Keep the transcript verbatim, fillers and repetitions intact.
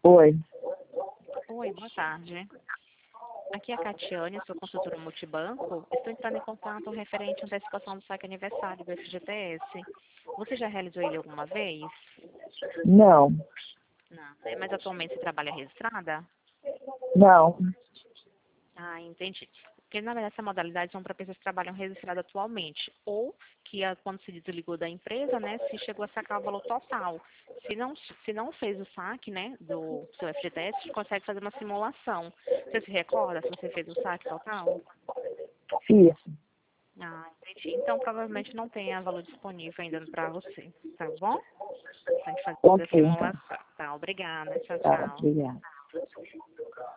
Oi. Oi, boa tarde. Aqui é a Catiane, sou consultora multibanco. Estou entrando em contato referente à antecipação do saque aniversário do F G T S. Você já realizou ele alguma vez? Não. Não, né? Mas atualmente você trabalha registrada? Não. Ah, entendi. Porque, na verdade, essa modalidade são para pessoas que trabalham registradas atualmente. Ou que, ah, quando se desligou da empresa, né, se chegou a sacar o valor total. Se não, se não fez o saque, né, do seu F G T S, consegue fazer uma simulação. Você se recorda se você fez o saque total? Isso. Ah, entendi. Então, provavelmente não tenha valor disponível ainda para você, tá bom? Pra gente fazer a Ok, então. simulação. Tá, obrigada. Tchau, Tá, tchau. obrigada.